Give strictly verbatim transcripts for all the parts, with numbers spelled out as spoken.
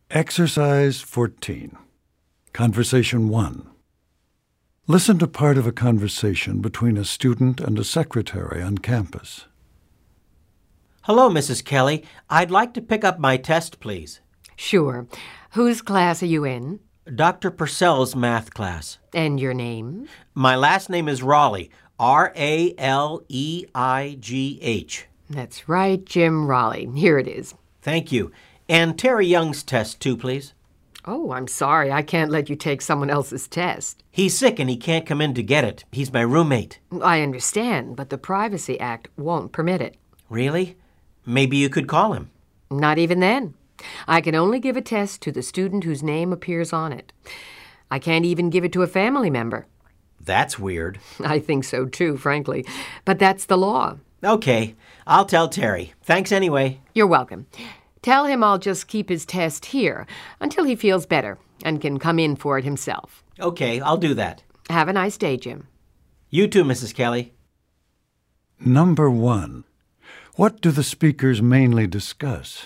Exercise fourteen. Conversation one. Listen to part of a conversation between a student and a secretary on campus. Hello, Missus Kelly. I'd like to pick up my test, please. Sure. Whose class are you in? Doctor Purcell's math class. And your name? My last name is Raleigh. R A L E I G H. That's right, Jim Raleigh. Here it is. Thank you. And Terry Young's test, too, please. Oh, I'm sorry. I can't let you take someone else's test. He's sick and he can't come in to get it. He's my roommate. I understand, but the Privacy Act won't permit it. Really? Maybe you could call him. Not even then. I can only give a test to the student whose name appears on it. I can't even give it to a family member. That's weird. I think so, too, frankly. But that's the law. Okay. I'll tell Terry. Thanks anyway. You're welcome. Tell him I'll just keep his test here until he feels better and can come in for it himself. Okay, I'll do that. Have a nice day, Jim. You too, Missus Kelly. Number one. What do the speakers mainly discuss?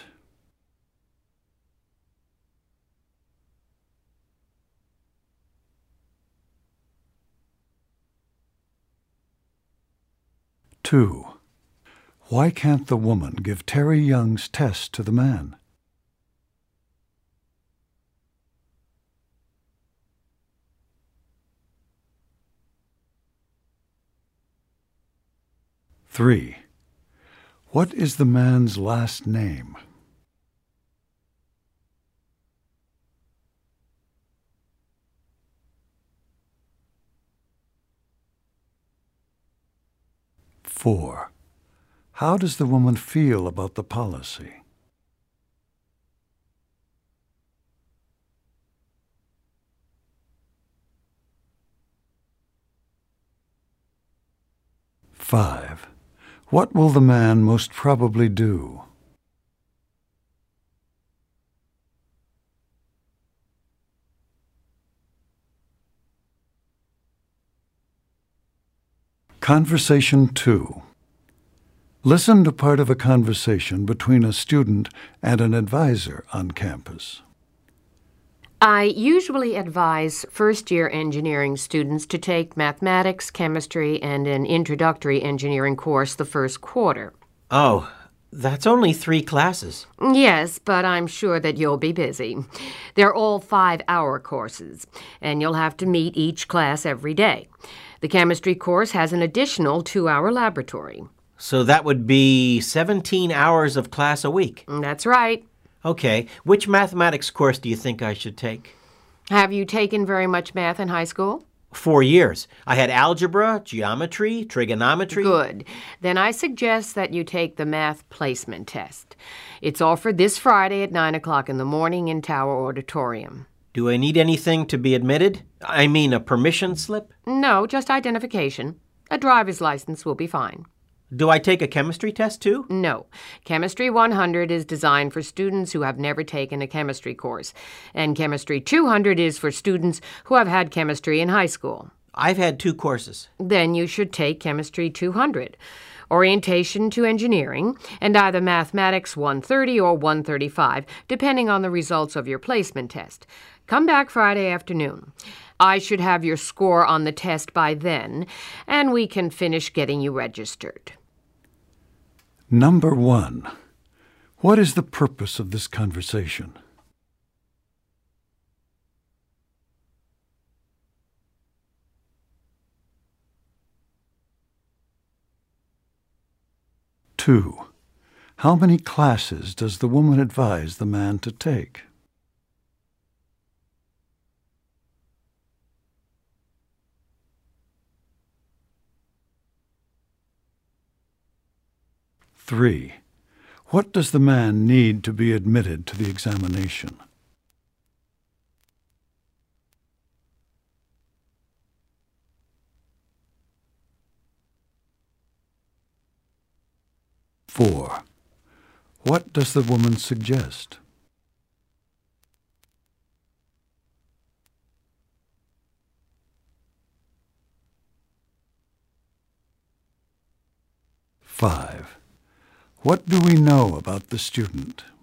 Two. Why can't the woman give Terry Young's test to the man? Three. What is the man's last name? Four. How does the woman feel about the policy? Five. What will the man most probably do? Conversation two. Listen to part of a conversation between a student and an advisor on campus. I usually advise first-year engineering students to take mathematics, chemistry, and an introductory engineering course the first quarter. Oh, that's only three classes. Yes, but I'm sure that you'll be busy. They're all five-hour courses, and you'll have to meet each class every day. The chemistry course has an additional two-hour laboratory. So that would be seventeen hours of class a week. That's right. Okay. Which mathematics course do you think I should take? Have you taken very much math in high school? Four years. I had algebra, geometry, trigonometry. Good. Then I suggest that you take the math placement test. It's offered this Friday at nine o'clock in the morning in Tower Auditorium. Do I need anything to be admitted? I mean, a permission slip? No, just identification. A driver's license will be fine. Do I take a chemistry test, too? No. Chemistry one hundred is designed for students who have never taken a chemistry course, and Chemistry two hundred is for students who have had chemistry in high school. I've had two courses. Then you should take Chemistry two hundred, Orientation to Engineering, and either Mathematics one thirty or one thirty-five, depending on the results of your placement test. Come back Friday afternoon. I should have your score on the test by then, and we can finish getting you registered. Number one. What is the purpose of this conversation? Two. How many classes does the woman advise the man to take? Three. What does the man need to be admitted to the examination? Four. What does the woman suggest? Five. What do we know about the student?